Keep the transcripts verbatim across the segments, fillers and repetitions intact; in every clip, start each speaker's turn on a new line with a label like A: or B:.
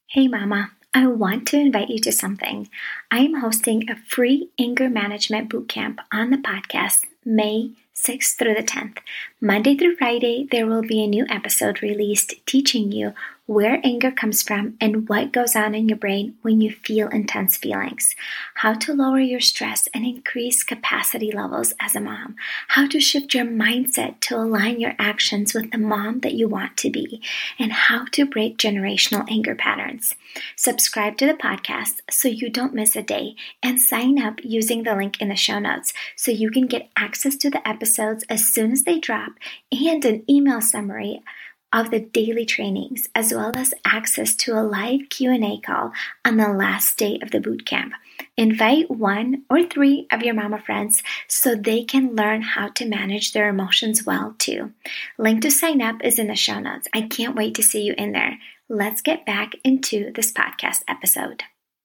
A: Hey Mama, I want to invite you to something. I am hosting a free anger management bootcamp on the podcast May sixth through the tenth. Monday through Friday, there will be a new episode released teaching you where anger comes from and what goes on in your brain when you feel intense feelings, how to lower your stress and increase capacity levels as a mom, how to shift your mindset to align your actions with the mom that you want to be, and how to break generational anger patterns. Subscribe to the podcast so you don't miss a day, and sign up using the link in the show notes so you can get access to the episodes as soon as they drop and an email summary of the daily trainings, as well as access to a live Q and A call on the last day of the bootcamp. Invite one or three of your mama friends so they can learn how to manage their emotions well too. Link to sign up is in the show notes. I can't wait to see you in there. Let's get back into this podcast episode.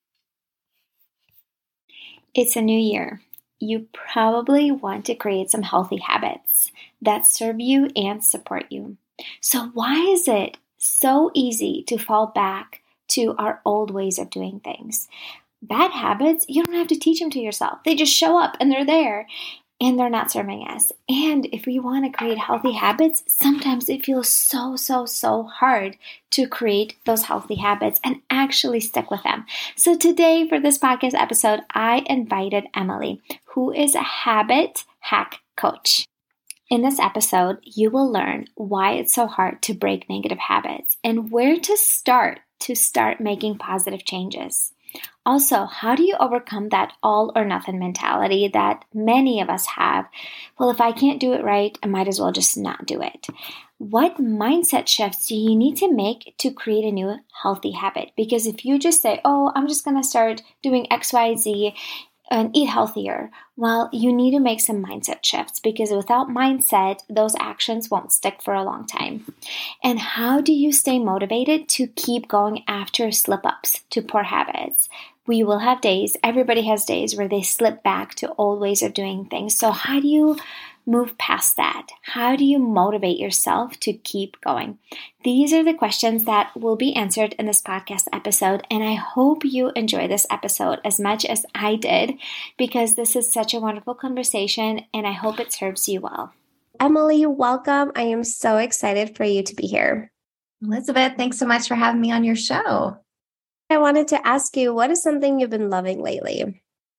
A: It's a new year. You probably want to create some healthy habits that serve you and support you. So why is it so easy to fall back to our old ways of doing things? Bad habits, you don't have to teach them to yourself. They just show up and they're there and they're not serving us. And if we want to create healthy habits, sometimes it feels so, so, so hard to create those healthy habits and actually stick with them. So today for this podcast episode, I invited Emily, who is a habit hack coach. In this episode, you will learn why it's so hard to break negative habits and where to start to start making positive changes. Also, how do you overcome that all or nothing mentality that many of us have? Well, if I can't do it right, I might as well just not do it. What mindset shifts do you need to make to create a new healthy habit? Because if you just say, oh, I'm just going to start doing X, Y, Z, and eat healthier, well, you need to make some mindset shifts because without mindset, those actions won't stick for a long time. And how do you stay motivated to keep going after slip-ups to poor habits? We will have days, everybody has days where they slip back to old ways of doing things. So how do you move past that? How do you motivate yourself to keep going? These are the questions that will be answered in this podcast episode, and I hope you enjoy this episode as much as I did because this is such a wonderful conversation, and I hope it serves you well. Emily, welcome. I am so excited for you to be here.
B: Elizabeth, thanks so much for having me on your show.
A: I wanted to ask you, what is something you've been loving lately?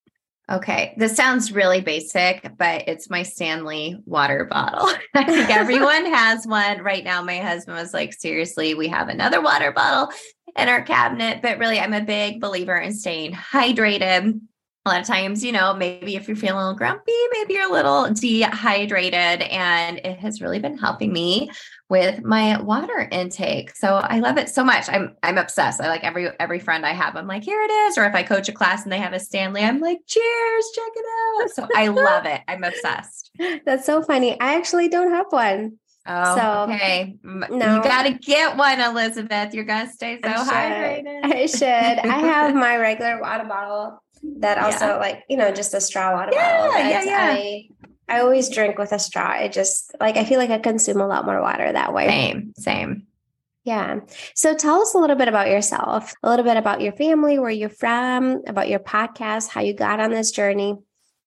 B: Okay, this sounds really basic, but it's my Stanley water bottle. I think everyone has one right now. My husband was like, seriously, we have another water bottle in our cabinet, but really I'm a big believer in staying hydrated. A lot of times, you know, maybe if you're feeling a little grumpy, maybe you're a little dehydrated, and it has really been helping me with my water intake. So I love it so much. I'm I'm obsessed. I like every every friend I have. I'm like, here it is. Or if I coach a class and they have a Stanley, I'm like, cheers, check it out. So I love it. I'm obsessed.
A: That's so funny. I actually don't have one.
B: Oh, so, okay. No. You got to get one, Elizabeth. You're going to stay so
A: I
B: hydrated.
A: I should. I have my regular water bottle that also yeah. like, you know, just a straw water
B: yeah,
A: bottle.
B: Yeah, yeah,
A: I, I always drink with a straw. I just like, I feel like I consume a lot more water that way.
B: Same, same.
A: Yeah. So tell us a little bit about yourself, a little bit about your family, where you're from, about your podcast, how you got on this journey.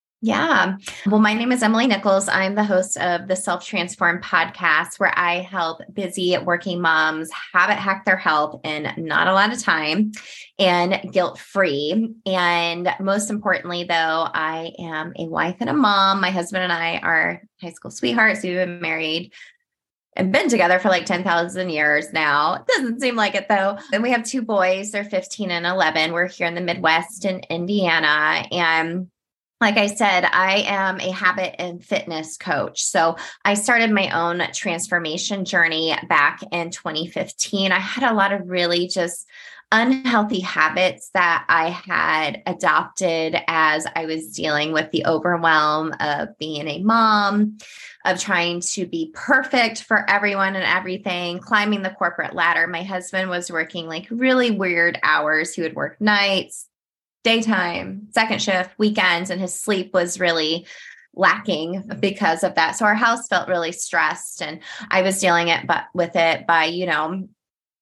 B: Yeah. Well, my name is Emily Nichols. I'm the host of the Self Transform podcast, where I help busy working moms habit hack their health in not a lot of time and guilt-free. And most importantly, though, I am a wife and a mom. My husband and I are high school sweethearts. We've been married and been together for like ten thousand years now. It doesn't seem like it though. And we have two boys. They're fifteen and eleven. We're here in the Midwest in Indiana. And like I said, I am a habit and fitness coach. So I started my own transformation journey back in twenty fifteen. I had a lot of really just unhealthy habits that I had adopted as I was dealing with the overwhelm of being a mom, of trying to be perfect for everyone and everything, climbing the corporate ladder. My husband was working like really weird hours. He would work nights, daytime, second shift, weekends, and his sleep was really lacking because of that. So our house felt really stressed, and I was dealing it but with it by, you know,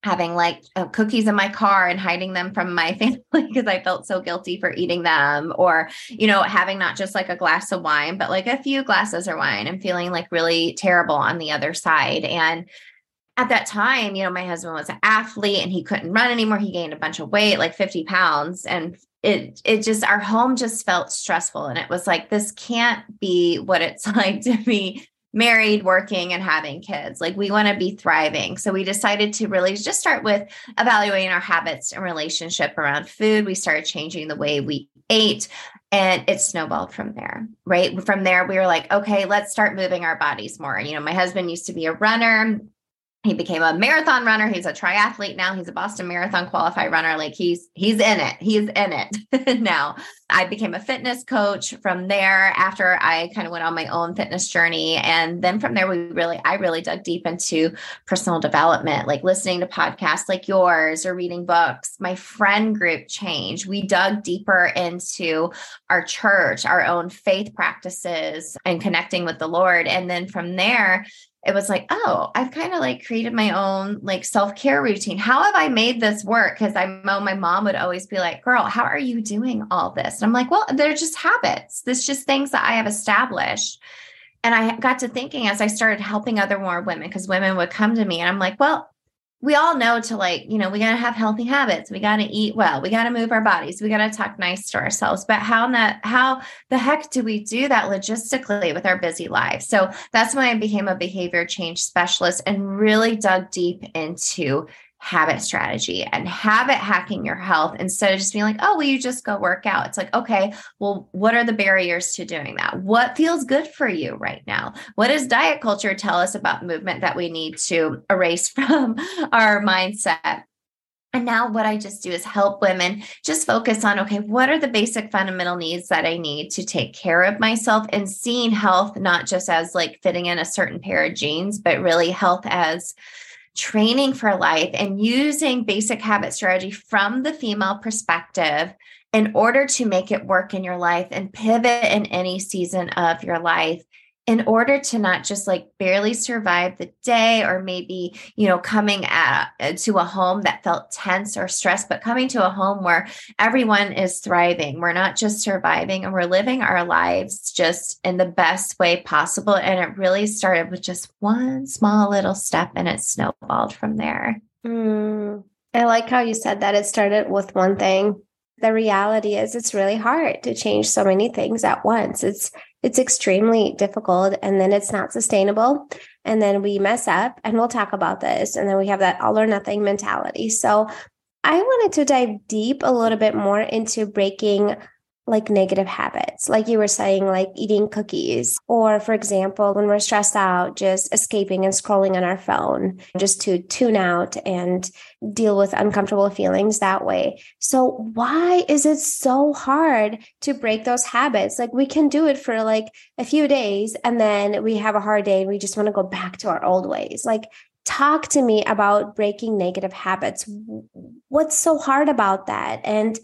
B: having like uh, cookies in my car and hiding them from my family because I felt so guilty for eating them, or, you know, having not just like a glass of wine, but like a few glasses of wine and feeling like really terrible on the other side. And at that time, you know, my husband was an athlete and he couldn't run anymore. He gained a bunch of weight, like fifty pounds. And it, it just, our home just felt stressful. And it was like, this can't be what it's like to be married, working, and having kids. Like, we want to be thriving. So we decided to really just start with evaluating our habits and relationship around food. We started changing the way we ate, and it snowballed from there, right? From there, we were like, okay, let's start moving our bodies more. You know, my husband used to be a runner. He became a marathon runner. He's a triathlete now. He's a Boston Marathon qualified runner. Like he's, he's in it. He's in it now. I became a fitness coach from there after I kind of went on my own fitness journey. And then from there, we really, I really dug deep into personal development, like listening to podcasts like yours or reading books. My friend group changed. We dug deeper into our church, our own faith practices, and connecting with the Lord. And then from there, it was like, oh, I've kind of like created my own like self-care routine. How have I made this work? Because I know my mom would always be like, girl, how are you doing all this? And I'm like, well, they're just habits. There's just things that I have established. And I got to thinking as I started helping other more women, because women would come to me and I'm like, well, we all know to like, you know, we got to have healthy habits. We got to eat well. We got to move our bodies. We got to talk nice to ourselves. But how not, how the heck do we do that logistically with our busy lives? So that's when I became a behavior change specialist and really dug deep into habit strategy and habit hacking your health instead of just being like, oh, well, you just go work out. It's like, okay, well, what are the barriers to doing that? What feels good for you right now? What does diet culture tell us about movement that we need to erase from our mindset? And now what I just do is help women just focus on, okay, what are the basic fundamental needs that I need to take care of myself, and seeing health not just as like fitting in a certain pair of jeans, but really health as training for life, and using basic habit strategy from the female perspective in order to make it work in your life and pivot in any season of your life, in order to not just like barely survive the day, or maybe, you know, coming at, to a home that felt tense or stressed, but coming to a home where everyone is thriving. We're not just surviving, and we're living our lives just in the best way possible. And it really started with just one small little step, and it snowballed from there.
C: Mm, I like how you said that it started with one thing. The reality is it's really hard to change so many things at once. It's It's extremely difficult, and then it's not sustainable. And then we mess up, and we'll talk about this. And then we have that all or nothing mentality. So I wanted to dive deep a little bit more into breaking like negative habits, like you were saying, like eating cookies, or for example, when we're stressed out, just escaping and scrolling on our phone just to tune out and deal with uncomfortable feelings that way. So why is it so hard to break those habits? Like we can do it for like a few days, and then we have a hard day and we just want to go back to our old ways. Like, talk to me about breaking negative habits. What's so hard about that? And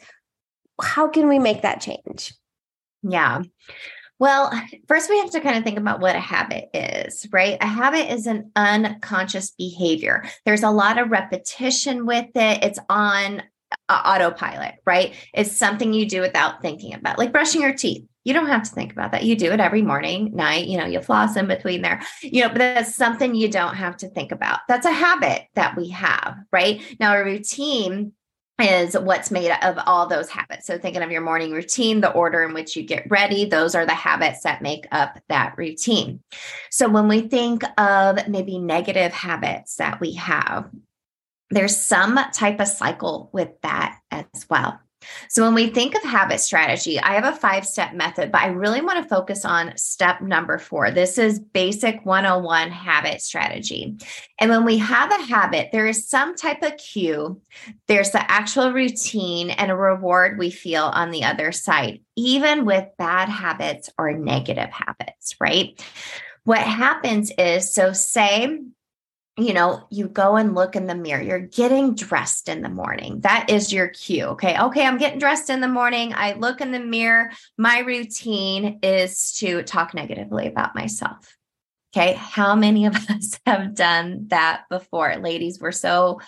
C: how can we make that change?
B: Yeah. Well, first we have to kind of think about what a habit is, right? A habit is an unconscious behavior. There's a lot of repetition with it. It's on uh, autopilot, right? It's something you do without thinking about, like brushing your teeth. You don't have to think about that. You do it every morning, night, you know, you floss in between there, you know, but that's something you don't have to think about. That's a habit that we have, right? Now, a routine is what's made of all those habits. So thinking of your morning routine, the order in which you get ready, those are the habits that make up that routine. So when we think of maybe negative habits that we have, there's some type of cycle with that as well. So when we think of habit strategy, I have a five-step method, but I really want to focus on step number four. This is basic one oh one habit strategy. And when we have a habit, there is some type of cue. There's the actual routine and a reward we feel on the other side, even with bad habits or negative habits, right? What happens is, so say, you know, you go and look in the mirror, you're getting dressed in the morning. That is your cue. Okay. Okay. I'm getting dressed in the morning. I look in the mirror. My routine is to talk negatively about myself. Okay. How many of us have done that before? Ladies, we're so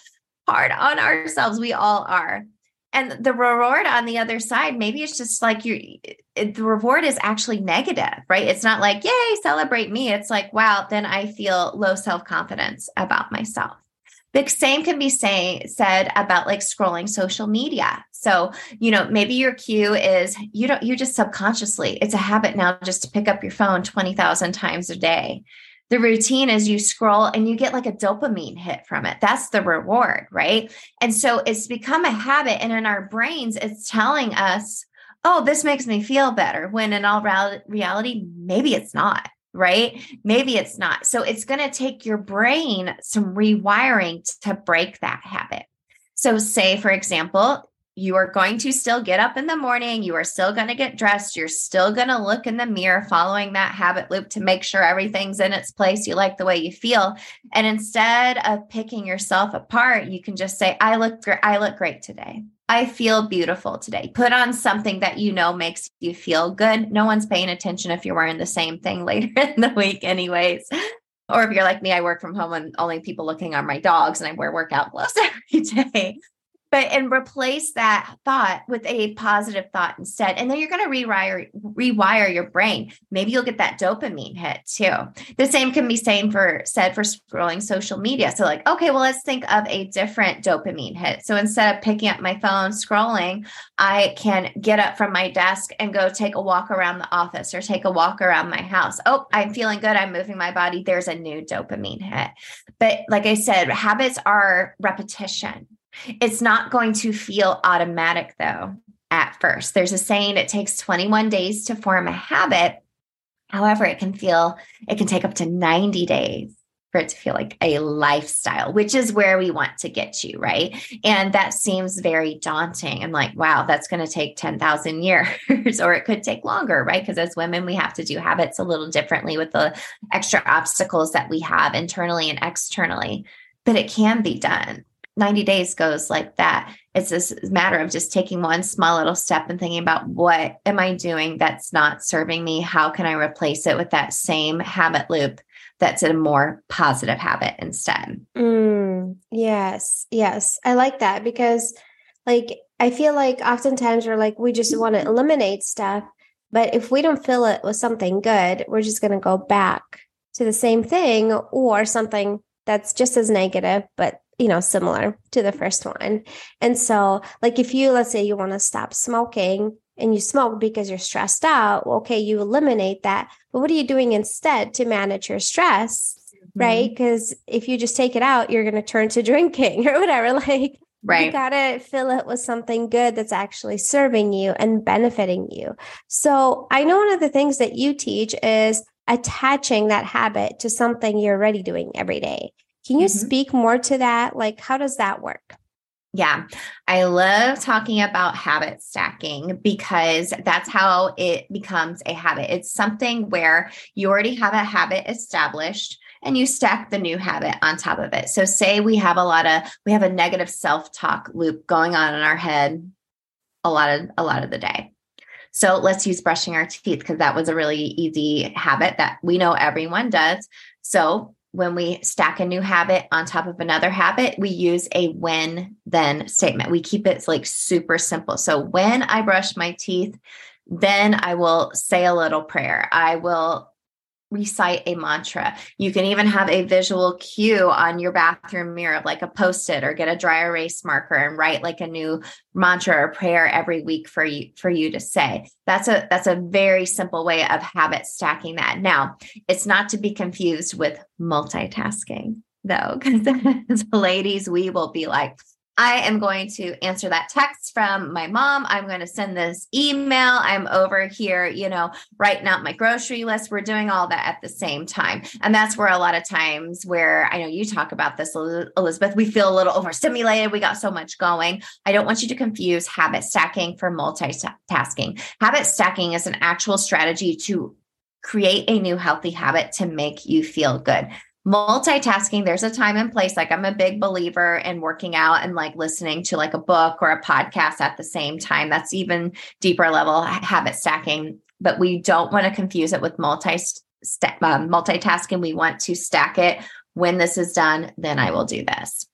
B: hard on ourselves. We all are. And the reward on the other side, maybe it's just like you, the reward is actually negative, right? It's not like, yay, celebrate me. It's like, wow, then I feel low self-confidence about myself. The same can be say, said about like scrolling social media. So, you know, maybe your cue is you don't, you just subconsciously, it's a habit now just to pick up your phone twenty thousand times a day. The routine is you scroll and you get like a dopamine hit from it. That's the reward, right? And so it's become a habit. And in our brains, it's telling us, oh, this makes me feel better. When in all reality, maybe it's not, right? Maybe it's not. So it's going to take your brain some rewiring to break that habit. So say, for example, you are going to still get up in the morning. You are still going to get dressed. You're still going to look in the mirror, following that habit loop to make sure everything's in its place. You like the way you feel. And instead of picking yourself apart, you can just say, I look great. I look great today. I feel beautiful today. Put on something that you know makes you feel good. No one's paying attention if you're wearing the same thing later in the week anyways. Or if you're like me, I work from home and only people looking are my dogs and I wear workout clothes every day. But and replace that thought with a positive thought instead. And then you're going to rewire, rewire your brain. Maybe you'll get that dopamine hit too. The same can be same for said for scrolling social media. So like, okay, well, let's think of a different dopamine hit. So instead of picking up my phone, scrolling, I can get up from my desk and go take a walk around the office or take a walk around my house. Oh, I'm feeling good. I'm moving my body. There's a new dopamine hit. But like I said, habits are repetition. It's not going to feel automatic though at first. There's a saying it takes twenty-one days to form a habit. However, it can feel, it can take up to ninety days for it to feel like a lifestyle, which is where we want to get you, right? And that seems very daunting. I'm like, wow, that's going to take ten thousand years or it could take longer, right? Because as women, we have to do habits a little differently with the extra obstacles that we have internally and externally, but it can be done. ninety days goes like that. It's this matter of just taking one small little step and thinking about what am I doing that's not serving me? How can I replace it with that same habit loop that's a more positive habit instead?
C: Mm, yes. Yes. I like that because like, I feel like oftentimes we're like, we just want to eliminate stuff, but if we don't fill it with something good, we're just going to go back to the same thing or something that's just as negative, but you know, similar to the first one. And so like, if you, let's say you want to stop smoking and you smoke because you're stressed out, well, okay, you eliminate that, but what are you doing instead to manage your stress? Mm-hmm. Right? Because if you just take it out, you're going to turn to drinking or whatever. Like, right. You got to fill it with something good that's actually serving you and benefiting you. So I know one of the things that you teach is attaching that habit to something you're already doing every day. Can you mm-hmm. speak more to that? Like, how does that work?
B: Yeah, I love talking about habit stacking because that's how it becomes a habit. It's something where you already have a habit established and you stack the new habit on top of it. So say we have a lot of, we have a negative self-talk loop going on in our head a lot of, a lot of the day. So let's use brushing our teeth because that was a really easy habit that we know everyone does. So when we stack a new habit on top of another habit, we use a when then statement. We keep it like super simple. So when I brush my teeth, then I will say a little prayer. I will recite a mantra. You can even have a visual cue on your bathroom mirror, like a Post-it, or get a dry erase marker and write like a new mantra or prayer every week for you, for you to say. That's a, that's a very simple way of habit stacking that. Now, it's not to be confused with multitasking though, because as ladies, we will be like, I am going to answer that text from my mom. I'm going to send this email. I'm over here, you know, writing out my grocery list. We're doing all that at the same time. And that's where a lot of times where I know you talk about this, Elizabeth, we feel a little overstimulated. We got so much going. I don't want you to confuse habit stacking for multitasking. Habit stacking is an actual strategy to create a new healthy habit to make you feel good. Multitasking, there's a time and place. Like I'm a big believer in working out and like listening to like a book or a podcast at the same time. That's even deeper level habit stacking, but we don't want to confuse it with multi st- um, multitasking. We want to stack it. When this is done, then I will do this.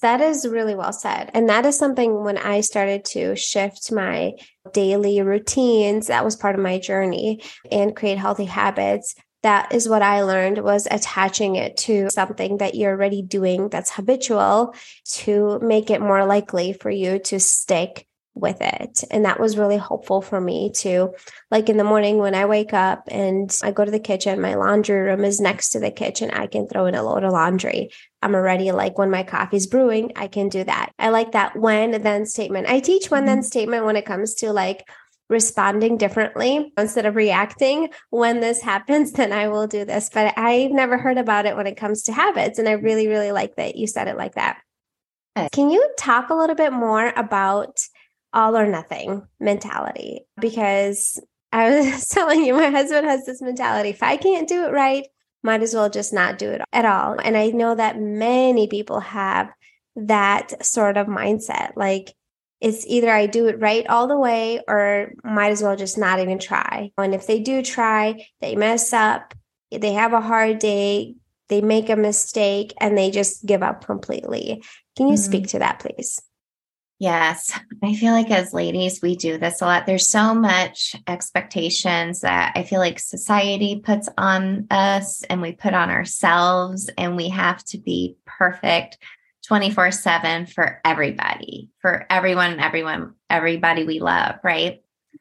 C: that is really well said. And that is something when I started to shift my daily routines, that was part of my journey, and create healthy habits. That is what I learned, was attaching it to something that you're already doing that's habitual to make it more likely for you to stick with it. And that was really helpful for me to, like in the morning when I wake up and I go to the kitchen, my laundry room is next to the kitchen. I can throw in a load of laundry. I'm already like, when my coffee's brewing, I can do that. I like that when then statement. I teach when then statement when it comes to like responding differently instead of reacting. When this happens, then I will do this. But I've never heard about it when it comes to habits. And I really, really like that you said it like that. Can you talk a little bit more about all or nothing mentality? Because I was telling you, my husband has this mentality. If I can't do it right, might as well just not do it at all. And I know that many people have that sort of mindset. Like, it's either I do it right all the way or might as well just not even try. And if they do try, they mess up, they have a hard day, they make a mistake, and they just give up completely. Can you mm-hmm. speak to that, please?
B: Yes. I feel like as ladies, we do this a lot. There's so much expectations that I feel like society puts on us and we put on ourselves, and we have to be perfect twenty-four seven for everybody, for everyone and everyone, everybody we love, right?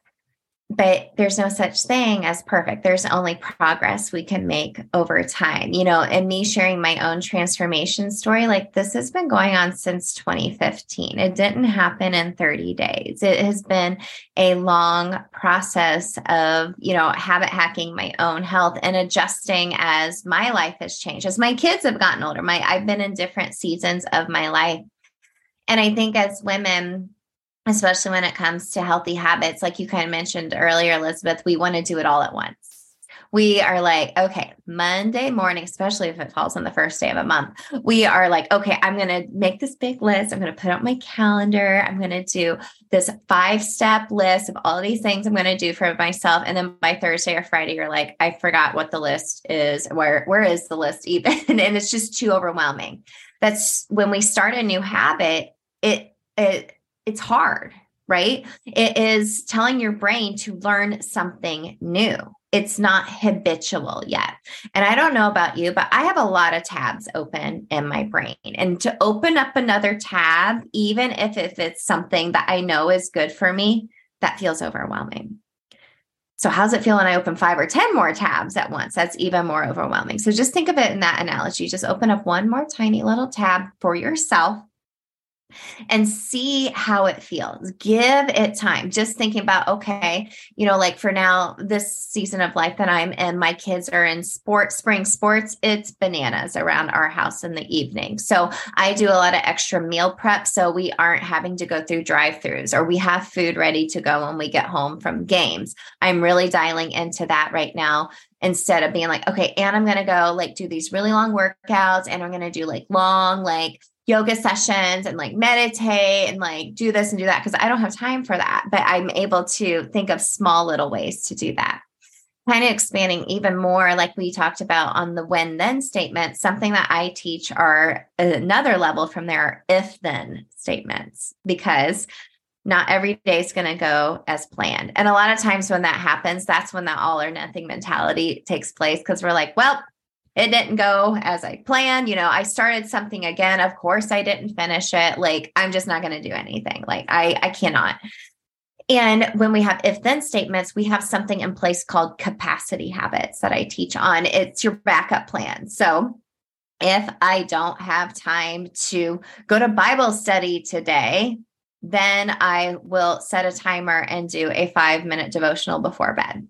B: But there's no such thing as perfect. There's only progress we can make over time, you know, and me sharing my own transformation story, like this has been going on since twenty fifteen. It didn't happen in thirty days. It has been a long process of, you know, habit hacking my own health and adjusting as my life has changed, as my kids have gotten older. My, I've been in different seasons of my life. And I think as women, especially when it comes to healthy habits, like you kind of mentioned earlier, Elizabeth, we want to do it all at once. We are like, okay, Monday morning, especially if it falls on the first day of a month, we are like, okay, I'm going to make this big list. I'm going to put out my calendar. I'm going to do this five-step list of all of these things I'm going to do for myself. And then by Thursday or Friday, you're like, I forgot what the list is. Where, where is the list even? And it's just too overwhelming. That's when we start a new habit, it, it, it's hard, right? It is telling your brain to learn something new. It's not habitual yet. And I don't know about you, but I have a lot of tabs open in my brain. And to open up another tab, even if, if it's something that I know is good for me, that feels overwhelming. So how's it feel when I open five or ten more tabs at once? That's even more overwhelming. So just think of it in that analogy. Just open up one more tiny little tab for yourself and see how it feels. Give it time. Just thinking about, okay, you know, like for now, this season of life that I'm in, my kids are in sports, spring sports. It's bananas around our house in the evening. So I do a lot of extra meal prep. So we aren't having to go through drive-thrus, or we have food ready to go when we get home from games. I'm really dialing into that right now. Instead of being like, okay, and I'm going to go like do these really long workouts, and I'm going to do like long, like yoga sessions and like meditate and like do this and do that, because I don't have time for that. But I'm able to think of small little ways to do that. Kind of expanding even more, like we talked about on the when then statement, something that I teach are another level from there, if then statements, because not every day is going to go as planned. And a lot of times when that happens, that's when the all or nothing mentality takes place, because we're like, well, it didn't go as I planned. You know, I started something again. Of course, I didn't finish it. Like, I'm just not going to do anything. Like, I, I cannot. And when we have if-then statements, we have something in place called capacity habits that I teach on. It's your backup plan. So if I don't have time to go to Bible study today, then I will set a timer and do a five minute devotional before bed.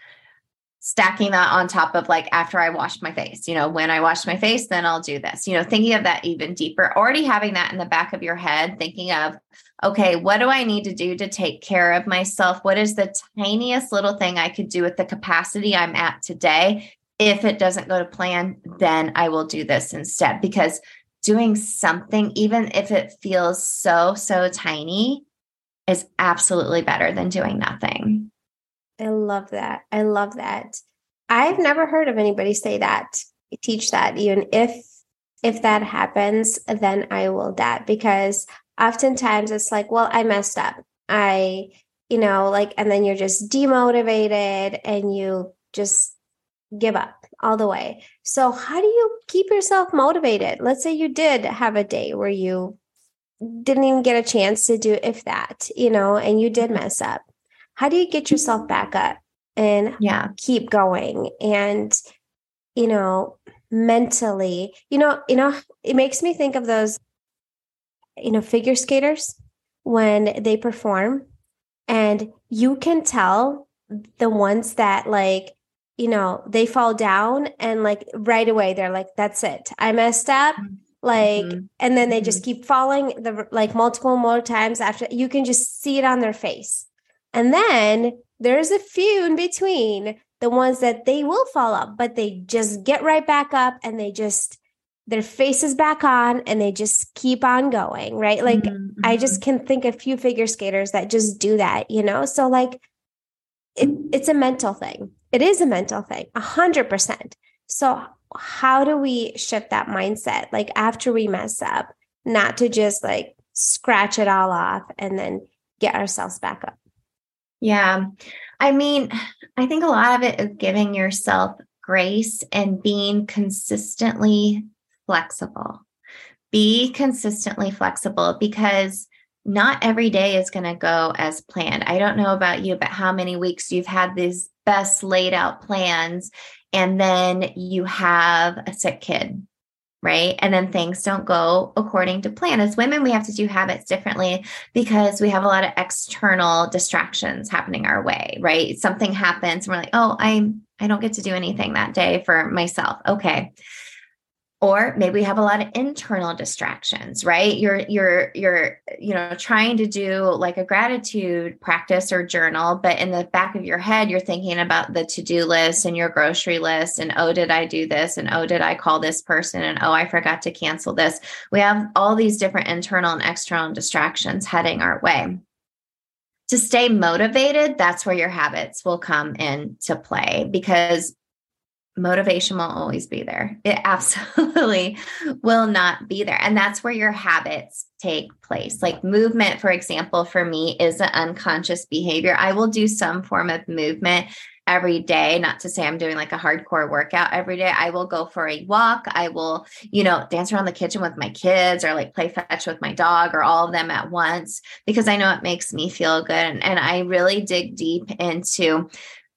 B: Stacking that on top of like after I washed my face, you know, when I wash my face, then I'll do this, you know, thinking of that even deeper, already having that in the back of your head, thinking of, okay, what do I need to do to take care of myself? What is the tiniest little thing I could do with the capacity I'm at today? If it doesn't go to plan, then I will do this instead, because doing something, even if it feels so, so tiny, is absolutely better than doing nothing.
C: I love that. I love that. I've never heard of anybody say that, teach that, even if if that happens, then I will that, because oftentimes it's like, well, I messed up. I, you know, like, and then you're just demotivated and you just give up all the way. So how do you keep yourself motivated? Let's say you did have a day where you didn't even get a chance to do if that, you know, and you did mess up. How do you get yourself back up and
B: yeah,
C: keep going? And, you know, mentally, you know, you know, it makes me think of those, you know, figure skaters when they perform, and you can tell the ones that, like, you know, they fall down and like right away they're like, that's it, I messed up. Like,
B: mm-hmm.
C: and then they
B: mm-hmm.
C: just keep falling the like multiple more times after. You can just see it on their face. And then there's a few in between, the ones that they will fall up, but they just get right back up and they just, their face is back on and they just keep on going, right? Like,
B: mm-hmm.
C: I just can think of few figure skaters that just do that, you know? So like, it, it's a mental thing. It is a mental thing, a hundred percent. So how do we shift that mindset? Like after we mess up, not to just like scratch it all off and then get ourselves back up.
B: Yeah. I mean, I think a lot of it is giving yourself grace and being consistently flexible. Be consistently flexible, because not every day is going to go as planned. I don't know about you, but how many weeks you've had these best laid out plans and then you have a sick kid, right? And then things don't go according to plan. As women, we have to do habits differently because we have a lot of external distractions happening our way, right? Something happens and we're like, oh, I I don't get to do anything that day for myself. Okay. Or maybe we have a lot of internal distractions, right? You're, you're, you're, you know, trying to do like a gratitude practice or journal, but in the back of your head, you're thinking about the to-do list and your grocery list. And, oh, did I do this? And, oh, did I call this person? And, oh, I forgot to cancel this. We have all these different internal and external distractions heading our way. To stay motivated, that's where your habits will come into play, because motivation won't always be there. It absolutely will not be there. And that's where your habits take place. Like movement, for example, for me is an unconscious behavior. I will do some form of movement every day. Not to say I'm doing like a hardcore workout every day. I will go for a walk. I will, you know, dance around the kitchen with my kids or like play fetch with my dog or all of them at once, because I know it makes me feel good. And, and I really dig deep into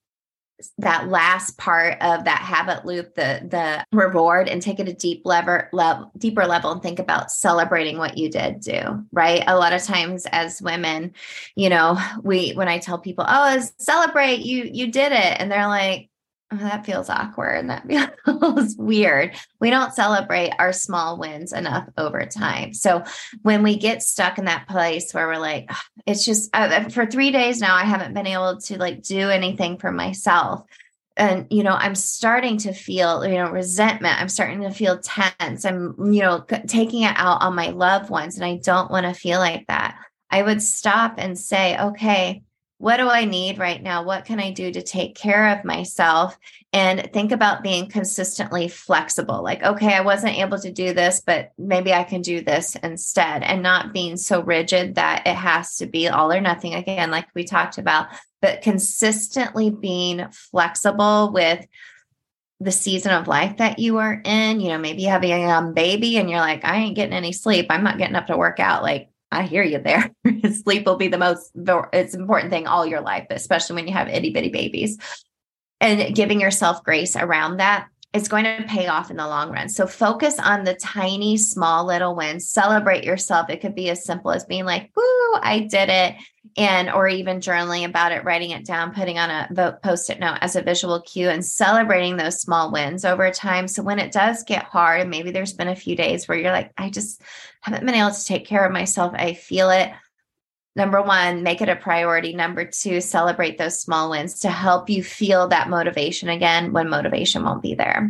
B: that last part of that habit loop, the the reward, and take it a deep level, level, deeper level, and think about celebrating what you did do, right? A lot of times as women, you know, we, when I tell people, oh, celebrate, you, you did it. And they're like, oh, that feels awkward. And that feels weird. We don't celebrate our small wins enough over time. So when we get stuck in that place where we're like, it's just uh, for three days now, I haven't been able to like do anything for myself. And, you know, I'm starting to feel, you know, resentment. I'm starting to feel tense. I'm, you know, c- taking it out on my loved ones. And I don't want to feel like that. I would stop and say, okay, what do I need right now? What can I do to take care of myself? And think about being consistently flexible. Like, okay, I wasn't able to do this, but maybe I can do this instead, and not being so rigid that it has to be all or nothing. Again, like we talked about, but consistently being flexible with the season of life that you are in. You know, maybe you have a young baby and you're like, I ain't getting any sleep. I'm not getting up to work out. Like, I hear you there. Sleep will be the most, it's important thing all your life, especially when you have itty bitty babies. And giving yourself grace around that is going to pay off in the long run. So focus on the tiny, small little wins. Celebrate yourself. It could be as simple as being like, woo, I did it. And, or even journaling about it, writing it down, putting on a post-it note as a visual cue, and celebrating those small wins over time. So when it does get hard, and maybe there's been a few days where you're like, I just haven't been able to take care of myself, I feel it. Number one, make it a priority. Number two, celebrate those small wins to help you feel that motivation again when motivation won't be there.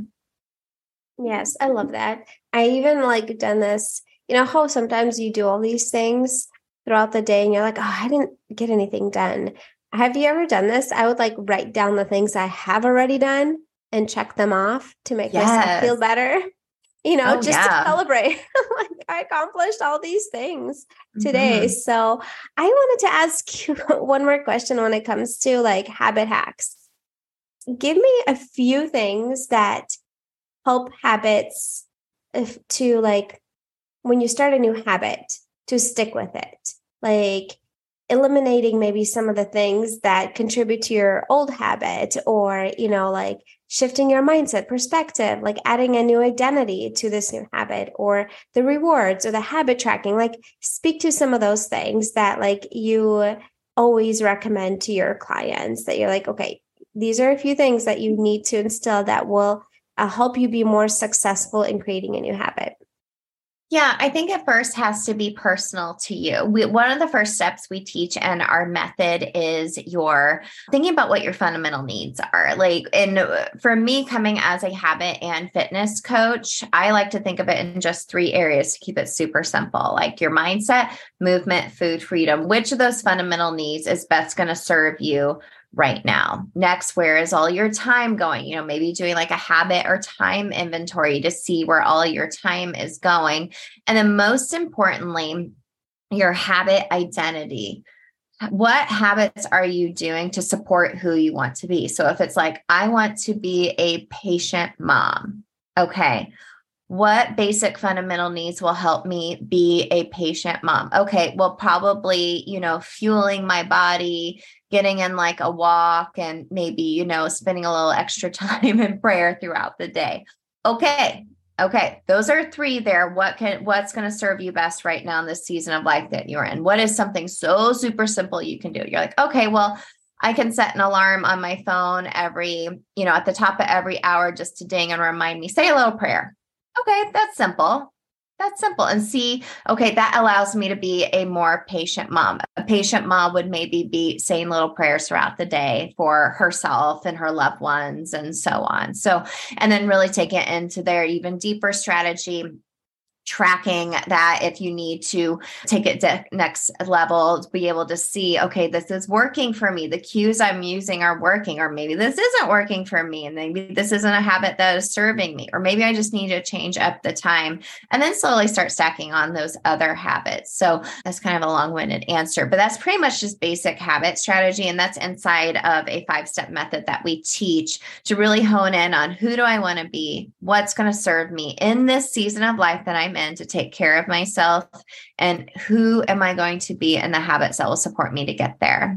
C: Yes, I love that. I even like done this, you know, how sometimes you do all these things throughout the day and you're like, oh, I didn't get anything done. Have you ever done this? I would like write down the things I have already done and check them off to make
B: Yes.
C: myself feel better. you know,
B: Oh,
C: just
B: yeah.
C: to celebrate. Like, I accomplished all these things today.
B: Mm-hmm.
C: So I wanted to ask you one more question when it comes to like habit hacks. Give me a few things that help habits if, to like when you start a new habit to stick with it, like eliminating maybe some of the things that contribute to your old habit, or, you know, like shifting your mindset perspective, like adding a new identity to this new habit, or the rewards or the habit tracking. Like, speak to some of those things that like you always recommend to your clients, that you're like, okay, these are a few things that you need to instill that will uh, help you be more successful in creating a new habit.
B: Yeah, I think it first has to be personal to you. We, one of the first steps we teach in our method is your thinking about what your fundamental needs are. Like, and for me, coming as a habit and fitness coach, I like to think of it in just three areas to keep it super simple, like your mindset, movement, food, freedom. Which of those fundamental needs is best going to serve you right now? Next, where is all your time going? You know, maybe doing like a habit or time inventory to see where all your time is going. And then most importantly, your habit identity. What habits are you doing to support who you want to be? So if it's like, I want to be a patient mom. Okay. What basic fundamental needs will help me be a patient mom? Okay. Well, probably, you know, fueling my body, getting in like a walk, and maybe, you know, spending a little extra time in prayer throughout the day. Okay. Okay. Those are three there. What can, what's going to serve you best right now in this season of life that you're in? What is something so super simple you can do? You're like, okay, well, I can set an alarm on my phone every, you know, at the top of every hour just to ding and remind me, say a little prayer. Okay, that's simple. That's simple. And see, okay, that allows me to be a more patient mom. A patient mom would maybe be saying little prayers throughout the day for herself and her loved ones and so on. So, and then really take it into their even deeper strategy, tracking that if you need to take it to next level, to be able to see, okay, this is working for me. The cues I'm using are working, or maybe this isn't working for me. And maybe this isn't a habit that is serving me, or maybe I just need to change up the time, and then slowly start stacking on those other habits. So that's kind of a long-winded answer, but that's pretty much just basic habit strategy. And that's inside of a five-step method that we teach to really hone in on who do I want to be? What's going to serve me in this season of life that I'm in to take care of myself, and who am I going to be in the habits that will support me to get there.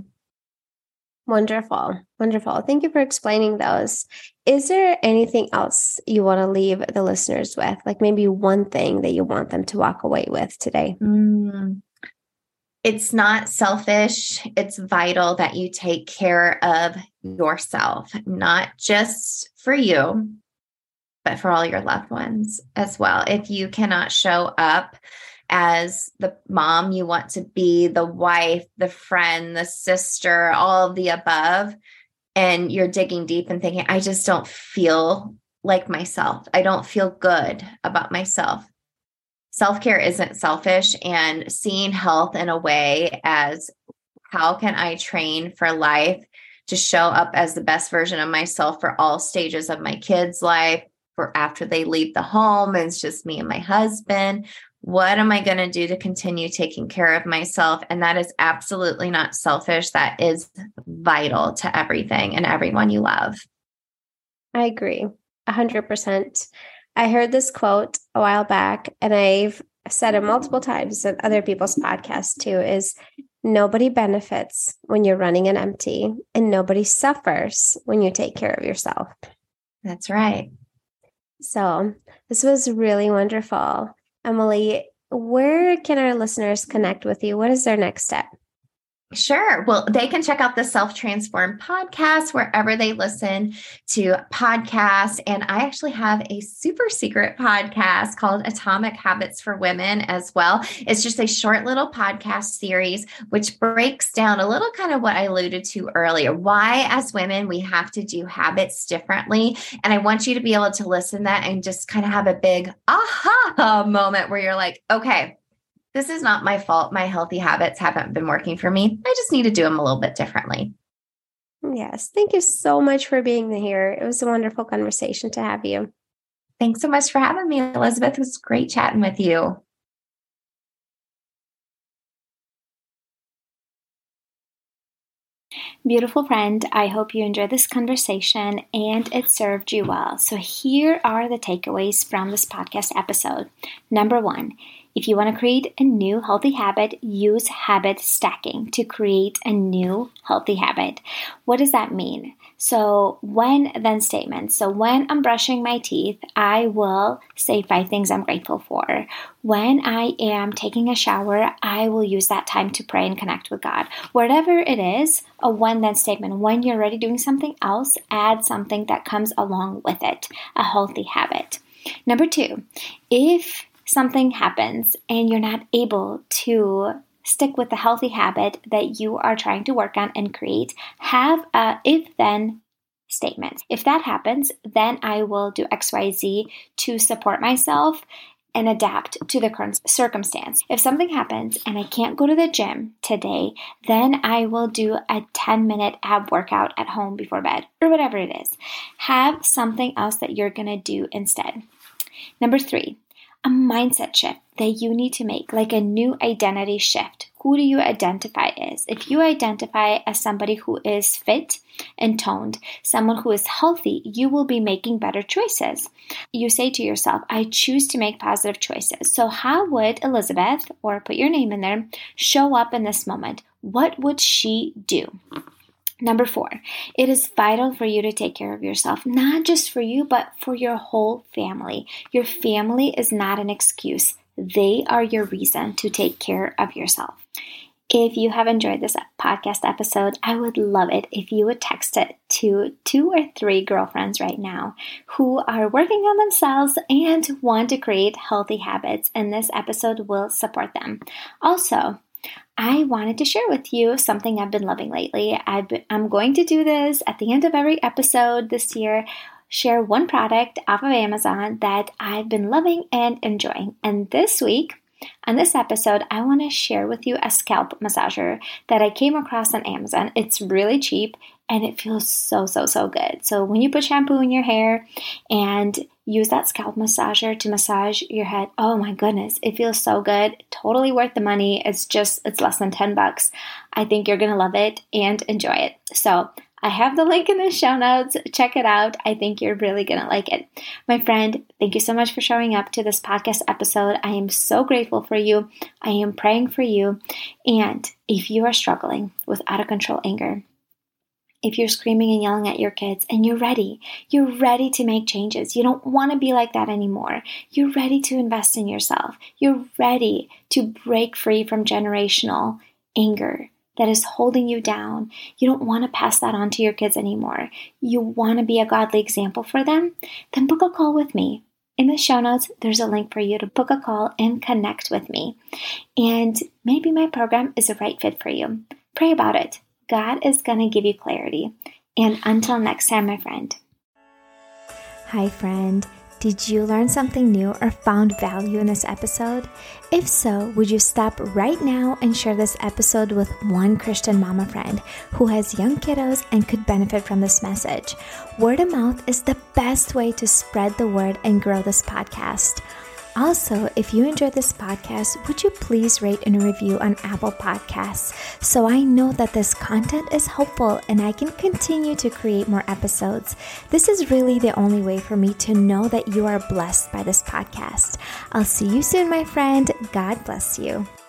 C: Wonderful. Wonderful. Thank you for explaining those. Is there anything else you want to leave the listeners with? Like maybe one thing that you want them to walk away with today?
B: Mm. It's not selfish. It's vital that you take care of yourself, not just for you, but for all your loved ones as well. If you cannot show up as the mom you want to be, the wife, the friend, the sister, all of the above, and you're digging deep and thinking, I just don't feel like myself. I don't feel good about myself. Self-care isn't selfish, and seeing health in a way as how can I train for life to show up as the best version of myself for all stages of my kids' life, for after they leave the home and it's just me and my husband. What am I going to do to continue taking care of myself? And that is absolutely not selfish. That is vital to everything and everyone you love.
C: I agree a hundred percent. I heard this quote a while back, and I've said it multiple times in other people's podcasts too, is nobody benefits when you're running on empty, and nobody suffers when you take care of yourself.
B: That's right.
C: So this was really wonderful. Emily, where can our listeners connect with you? What is their next step?
B: Sure. Well, they can check out the Self Transform podcast wherever they listen to podcasts. And I actually have a super secret podcast called Atomic Habits for Women as well. It's just a short little podcast series, which breaks down a little kind of what I alluded to earlier, why as women, we have to do habits differently. And I want you to be able to listen to that and just kind of have a big aha moment where you're like, okay, this is not my fault. My healthy habits haven't been working for me. I just need to do them a little bit differently.
C: Yes. Thank you so much for being here. It was a wonderful conversation to have you.
B: Thanks so much for having me, Elizabeth. It was great chatting with you.
A: Beautiful friend, I hope you enjoyed this conversation and it served you well. So here are the takeaways from this podcast episode. Number one, if you want to create a new healthy habit, use habit stacking to create a new healthy habit. What does that mean? So when then statements. So when I'm brushing my teeth, I will say five things I'm grateful for. When I am taking a shower, I will use that time to pray and connect with God. Whatever it is, a when then statement. When you're already doing something else, add something that comes along with it, a healthy habit. Number two, if something happens and you're not able to stick with the healthy habit that you are trying to work on and create, have a if-then statement. If that happens, then I will do X Y Z to support myself and adapt to the current circumstance. If something happens and I can't go to the gym today, then I will do a ten minute ab workout at home before bed, or whatever it is. Have something else that you're going to do instead. Number three, a mindset shift that you need to make, like a new identity shift. Who do you identify as? If you identify as somebody who is fit and toned, someone who is healthy, you will be making better choices. You say to yourself, I choose to make positive choices. So how would Elizabeth, or put your name in there, show up in this moment? What would she do? Number four, it is vital for you to take care of yourself, not just for you, but for your whole family. Your family is not an excuse. They are your reason to take care of yourself. If you have enjoyed this podcast episode, I would love it if you would text it to two or three girlfriends right now who are working on themselves and want to create healthy habits, and this episode will support them. Also, I wanted to share with you something I've been loving lately. I've been, I'm going to do this at the end of every episode this year, share one product off of Amazon that I've been loving and enjoying. And this week, on this episode, I want to share with you a scalp massager that I came across on Amazon. It's really cheap and it feels so, so, so good. So when you put shampoo in your hair and use that scalp massager to massage your head, oh my goodness, it feels so good. Totally worth the money. It's just, it's less than ten bucks. I think you're going to love it and enjoy it. So I have the link in the show notes. Check it out. I think you're really going to like it. My friend, thank you so much for showing up to this podcast episode. I am so grateful for you. I am praying for you. And if you are struggling with out of control anger, if you're screaming and yelling at your kids and you're ready, you're ready to make changes. You don't want to be like that anymore. You're ready to invest in yourself. You're ready to break free from generational anger that is holding you down. You don't want to pass that on to your kids anymore. You want to be a godly example for them. Then book a call with me. In the show notes, there's a link for you to book a call and connect with me. And maybe my program is the right fit for you. Pray about it. God is going to give you clarity. And until next time, my friend.
D: Hi, friend. Did you learn something new or found value in this episode? If so, would you stop right now and share this episode with one Christian mama friend who has young kiddos and could benefit from this message? Word of mouth is the best way to spread the word and grow this podcast. Also, if you enjoyed this podcast, would you please rate and review on Apple Podcasts so I know that this content is helpful and I can continue to create more episodes. This is really the only way for me to know that you are blessed by this podcast. I'll see you soon, my friend. God bless you.